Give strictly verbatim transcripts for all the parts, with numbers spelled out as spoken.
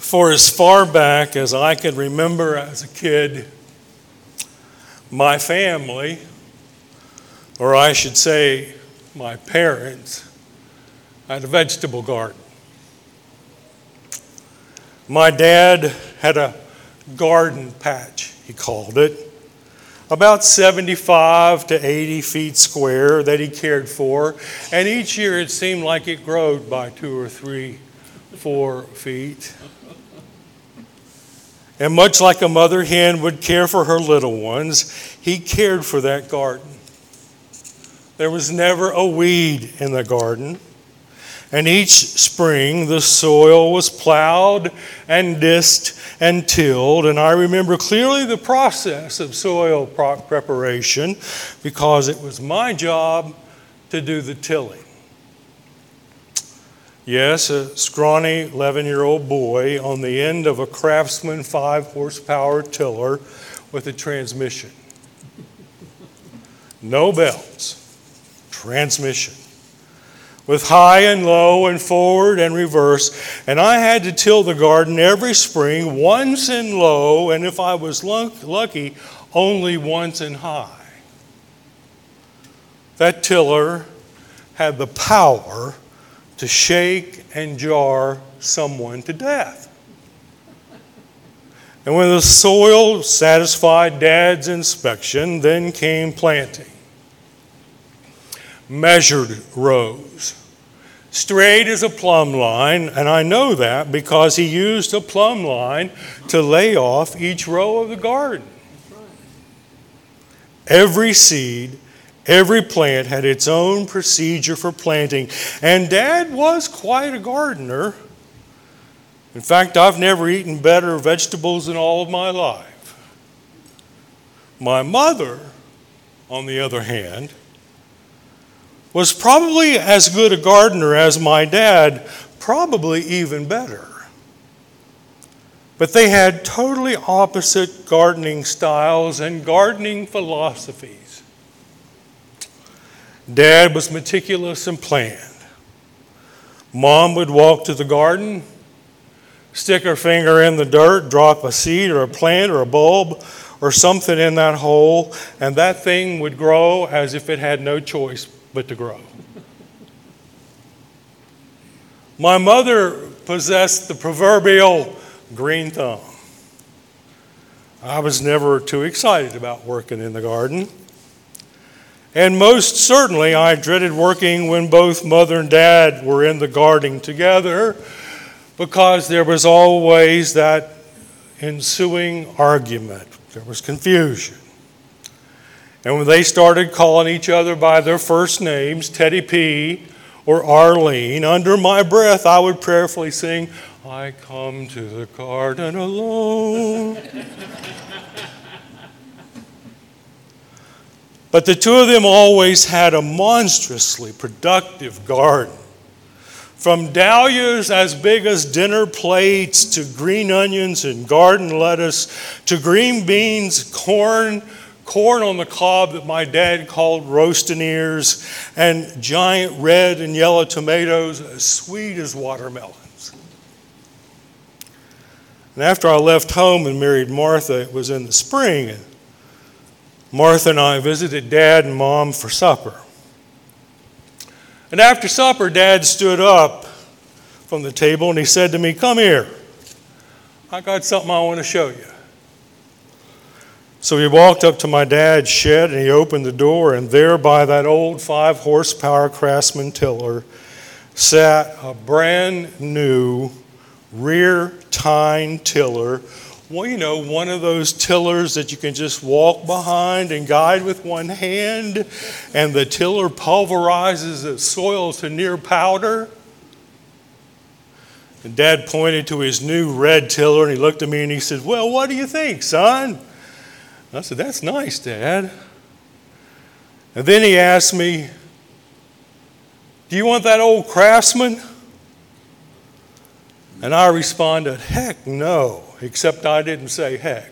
For as far back as I can remember as a kid, my family, or I should say my parents, had a vegetable garden. My dad had a garden patch, he called it, about seventy-five to eighty feet square that he cared for, and each year it seemed like it growed by two or three, four feet. And much like a mother hen would care for her little ones, he cared for that garden. There was never a weed in the garden. And each spring the soil was plowed and disked and tilled. And I remember clearly the process of soil preparation because it was my job to do the tilling. Yes, a scrawny eleven-year-old boy on the end of a Craftsman five horsepower tiller with a transmission. No bells, transmission. With high and low and forward and reverse. And I had to till the garden every spring, once in low, and if I was lucky, only once in high. That tiller had the power to shake and jar someone to death. And when the soil satisfied Dad's inspection, then came planting. Measured rows, straight as a plumb line, and I know that because he used a plumb line to lay off each row of the garden. Every seed, every plant had its own procedure for planting, and Dad was quite a gardener. In fact, I've never eaten better vegetables in all of my life. My mother, on the other hand, was probably as good a gardener as my dad, probably even better. But they had totally opposite gardening styles and gardening philosophies. Dad was meticulous and planned. Mom would walk to the garden, stick her finger in the dirt, drop a seed or a plant or a bulb or something in that hole, and that thing would grow as if it had no choice but to grow. My mother possessed the proverbial green thumb. I was never too excited about working in the garden. And most certainly I dreaded working when both Mother and Dad were in the garden together because there was always that ensuing argument. There was confusion. And when they started calling each other by their first names, Teddy P or Arlene, under my breath I would prayerfully sing, I come to the garden alone. But the two of them always had a monstrously productive garden. From dahlias as big as dinner plates to green onions and garden lettuce to green beans, corn, corn on the cob that my dad called roasting ears, and giant red and yellow tomatoes as sweet as watermelons. And after I left home and married Martha, it was in the spring, and Martha and I visited Dad and Mom for supper. And after supper, Dad stood up from the table and he said to me, come here. I got something I want to show you. So he walked up to my dad's shed and he opened the door, and there by that old five horsepower Craftsman tiller sat a brand new rear tine tiller. Well, you know, one of those tillers that you can just walk behind and guide with one hand, and the tiller pulverizes the soil to near powder. And Dad pointed to his new red tiller and he looked at me and he said, well, what do you think, son? I said, that's nice, Dad. And then he asked me, do you want that old Craftsman? And I responded, heck no, except I didn't say heck.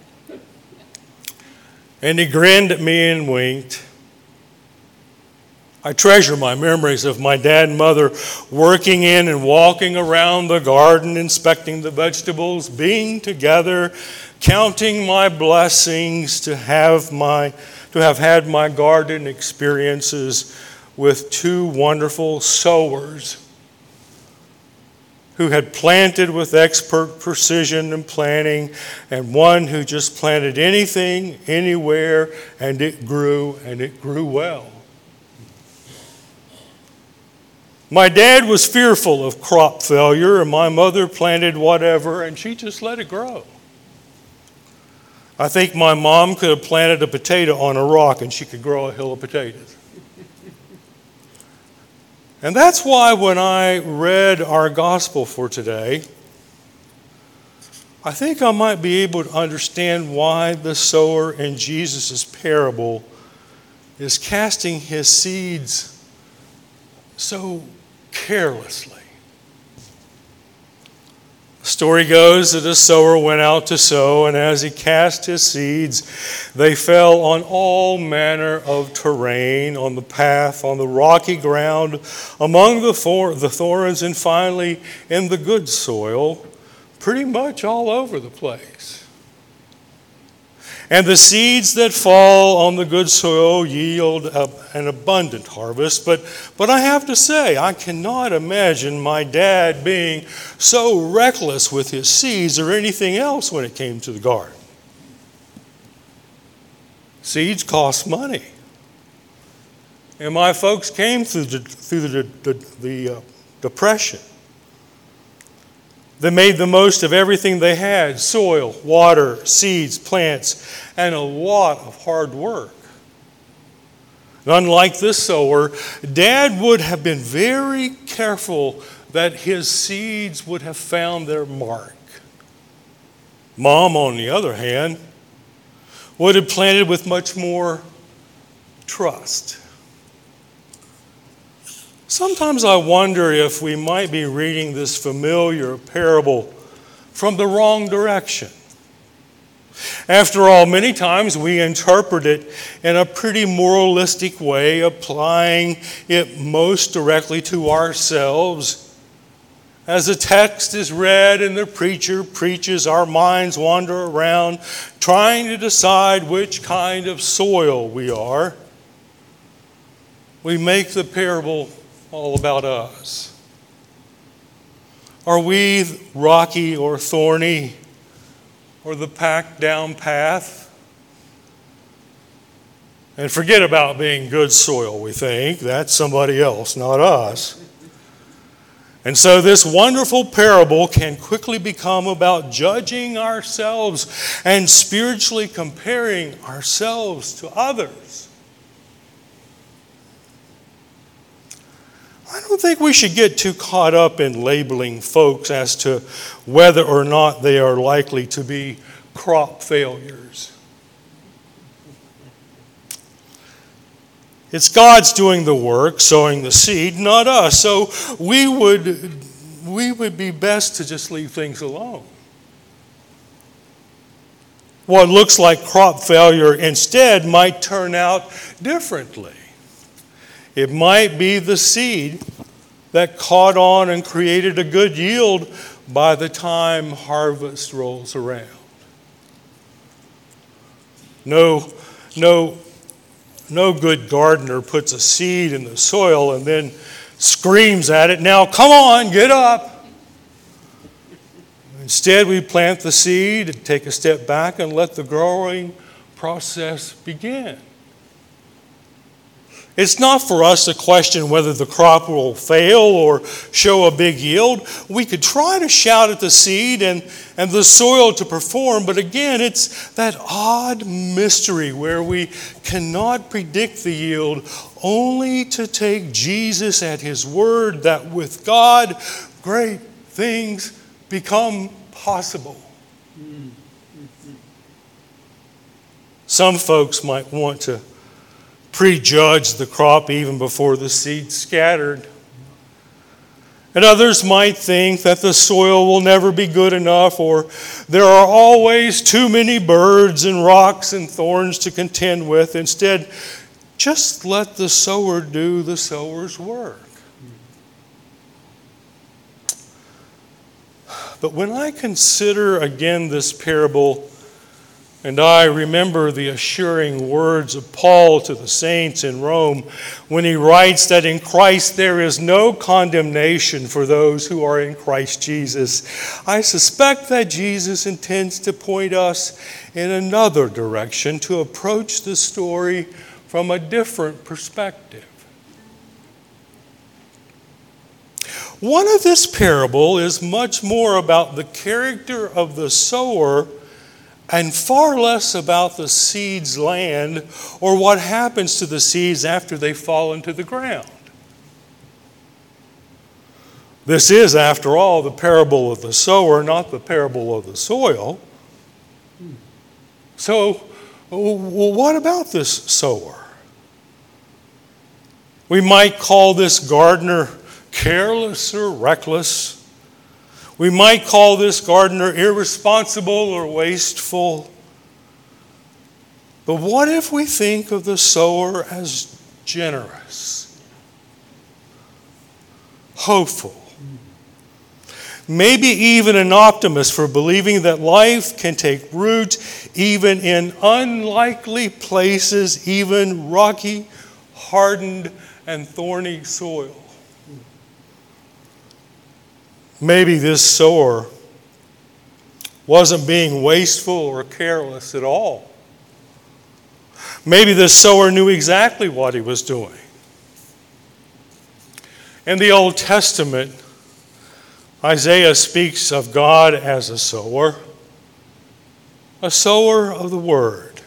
And he grinned at me and winked. I treasure my memories of my dad and mother working in and walking around the garden, inspecting the vegetables, being together, counting my blessings to have my to have had my garden experiences with two wonderful sowers who had planted with expert precision and planning, and one who just planted anything, anywhere, and it grew, and it grew well. My dad was fearful of crop failure, and my mother planted whatever, and she just let it grow. I think my mom could have planted a potato on a rock, and she could grow a hill of potatoes. And that's why when I read our gospel for today, I think I might be able to understand why the sower in Jesus' parable is casting his seeds so carelessly. The story goes that a sower went out to sow, and as he cast his seeds, they fell on all manner of terrain, on the path, on the rocky ground, among the, thor- the thorns, and finally in the good soil, pretty much all over the place. And the seeds that fall on the good soil yield a, an abundant harvest. But, but I have to say, I cannot imagine my dad being so reckless with his seeds or anything else when it came to the garden. Seeds cost money. And my folks came through the, through the, the, the uh, Depression. They made the most of everything they had: soil, water, seeds, plants, and a lot of hard work. And unlike this sower, Dad would have been very careful that his seeds would have found their mark. Mom, on the other hand, would have planted with much more trust. Sometimes I wonder if we might be reading this familiar parable from the wrong direction. After all, many times we interpret it in a pretty moralistic way, applying it most directly to ourselves. As the text is read and the preacher preaches, our minds wander around trying to decide which kind of soil we are. We make the parable all about us. Are we rocky or thorny, or the packed down path? And forget about being good soil, we think. That's somebody else, not us. And so this wonderful parable can quickly become about judging ourselves and spiritually comparing ourselves to others. I don't think we should get too caught up in labeling folks as to whether or not they are likely to be crop failures. It's God's doing the work, sowing the seed, not us. So we would, we would be best to just leave things alone. What looks like crop failure instead might turn out differently. It might be the seed that caught on and created a good yield by the time harvest rolls around. No, no, no good gardener puts a seed in the soil and then screams at it, "Now come on, get up." Instead, we plant the seed and take a step back and let the growing process begin. It's not for us to question whether the crop will fail or show a big yield. We could try to shout at the seed and, and the soil to perform, but again, it's that odd mystery where we cannot predict the yield, only to take Jesus at his word that with God, great things become possible. Some folks might want to prejudge the crop even before the seed scattered. And others might think that the soil will never be good enough, or there are always too many birds and rocks and thorns to contend with. Instead, just let the sower do the sower's work. But when I consider again this parable, and I remember the assuring words of Paul to the saints in Rome when he writes that in Christ there is no condemnation for those who are in Christ Jesus, I suspect that Jesus intends to point us in another direction, to approach the story from a different perspective. One of this parable is much more about the character of the sower and far less about the seeds land or what happens to the seeds after they fall into the ground. This is, after all, the parable of the sower, not the parable of the soil. So, well, what about this sower? We might call this gardener careless or reckless. We might call this gardener irresponsible or wasteful. But what if we think of the sower as generous, hopeful, maybe even an optimist for believing that life can take root even in unlikely places, even rocky, hardened, and thorny soil? Maybe this sower wasn't being wasteful or careless at all. Maybe this sower knew exactly what he was doing. In the Old Testament, Isaiah speaks of God as a sower, a sower of the Word,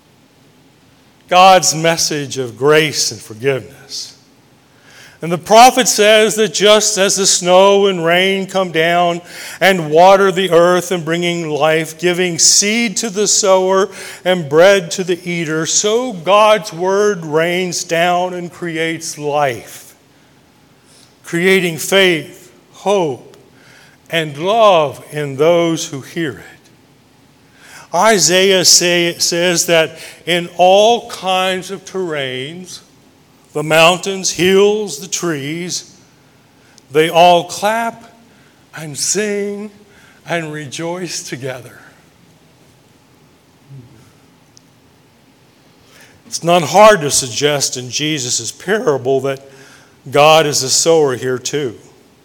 God's message of grace and forgiveness. And the prophet says that just as the snow and rain come down and water the earth and bringing life, giving seed to the sower and bread to the eater, so God's word rains down and creates life, creating faith, hope, and love in those who hear it. Isaiah say, says that in all kinds of terrains, the mountains, hills, the trees, they all clap and sing and rejoice together. It's not hard to suggest in Jesus' parable that God is a sower here too.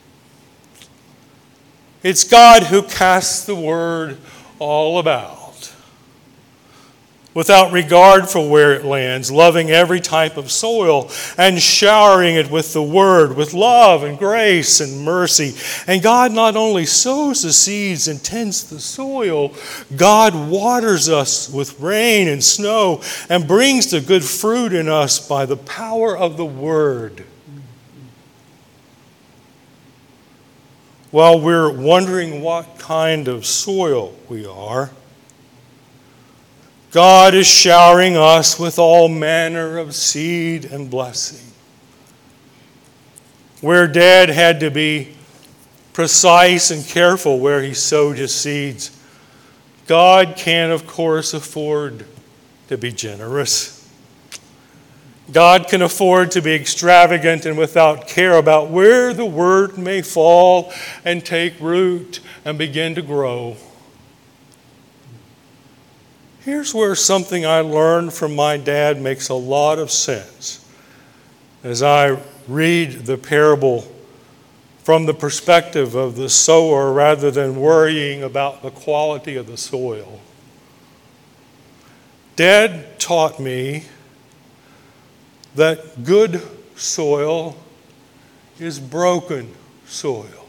It's God who casts the word all about, without regard for where it lands, loving every type of soil and showering it with the word, with love and grace and mercy. And God not only sows the seeds and tends the soil, God waters us with rain and snow and brings the good fruit in us by the power of the word. While we're wondering what kind of soil we are, God is showering us with all manner of seed and blessing. Where Dad had to be precise and careful where he sowed his seeds, God can, of course, afford to be generous. God can afford to be extravagant and without care about where the word may fall and take root and begin to grow. Here's where something I learned from my dad makes a lot of sense as I read the parable from the perspective of the sower rather than worrying about the quality of the soil. Dad taught me that good soil is broken soil.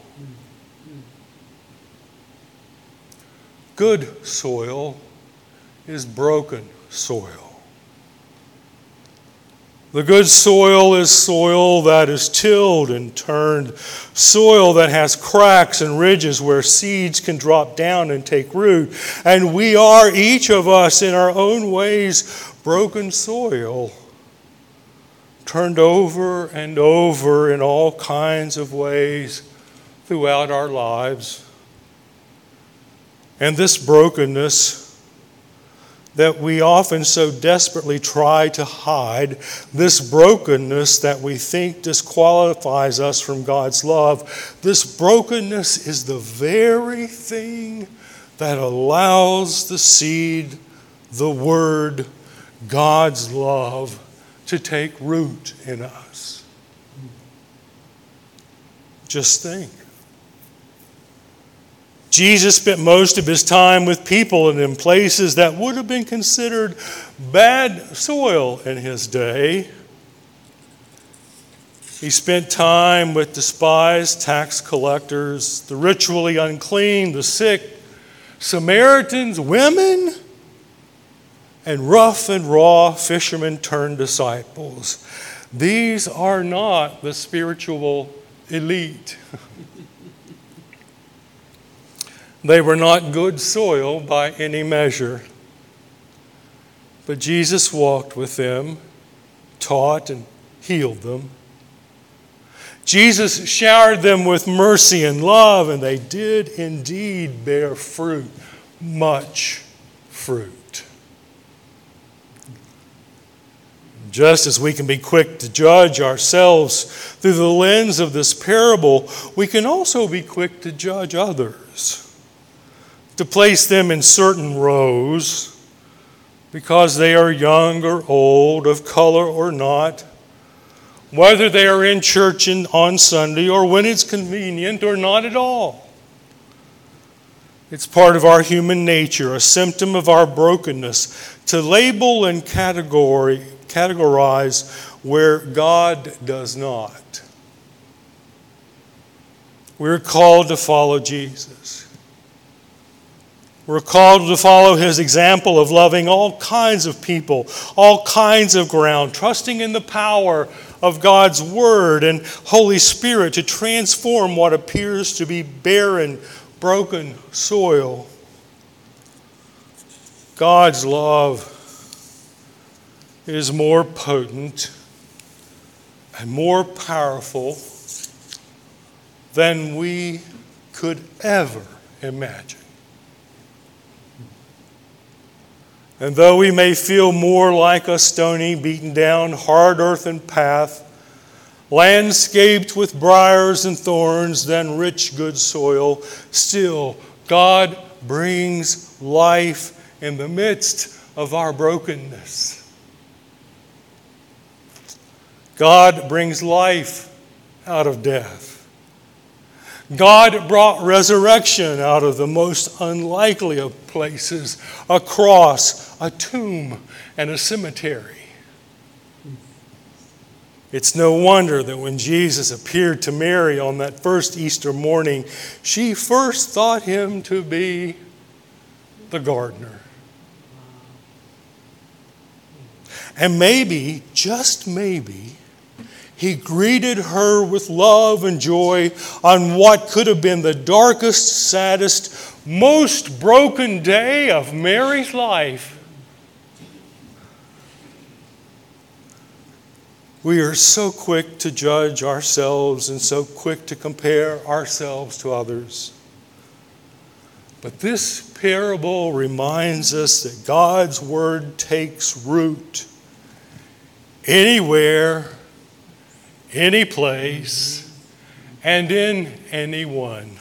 Good soil is broken soil. The good soil is soil that is tilled and turned, soil that has cracks and ridges where seeds can drop down and take root. And we are, each of us in our own ways, broken soil, turned over and over in all kinds of ways throughout our lives. And this brokenness that we often so desperately try to hide, this brokenness that we think disqualifies us from God's love, this brokenness is the very thing that allows the seed, the Word, God's love, to take root in us. Just think. Jesus spent most of his time with people and in places that would have been considered bad soil in his day. He spent time with despised tax collectors, the ritually unclean, the sick, Samaritans, women, and rough and raw fishermen turned disciples. These are not the spiritual elite. They were not good soil by any measure. But Jesus walked with them, taught and healed them. Jesus showered them with mercy and love, and they did indeed bear fruit, much fruit. Just as we can be quick to judge ourselves through the lens of this parable, we can also be quick to judge others, to place them in certain rows because they are young or old, of color or not, whether they are in church on Sunday or when it's convenient or not at all. It's part of our human nature, a symptom of our brokenness, to label and category, categorize where God does not. We're called to follow Jesus. We're called to follow his example of loving all kinds of people, all kinds of ground, trusting in the power of God's Word and Holy Spirit to transform what appears to be barren, broken soil. God's love is more potent and more powerful than we could ever imagine. And though we may feel more like a stony, beaten down, hard earthen path, landscaped with briars and thorns than rich, good soil, still God brings life in the midst of our brokenness. God brings life out of death. God brought resurrection out of the most unlikely of places, a cross, a tomb, and a cemetery. It's no wonder that when Jesus appeared to Mary on that first Easter morning, she first thought him to be the gardener. And maybe, just maybe, he greeted her with love and joy on what could have been the darkest, saddest, most broken day of Mary's life. We are so quick to judge ourselves and so quick to compare ourselves to others. But this parable reminds us that God's Word takes root anywhere, any place, and in anyone.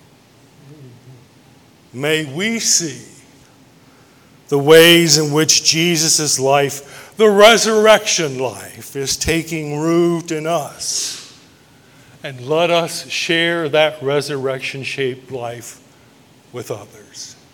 May we see the ways in which Jesus' life, the resurrection life, is taking root in us. And let us share that resurrection-shaped life with others.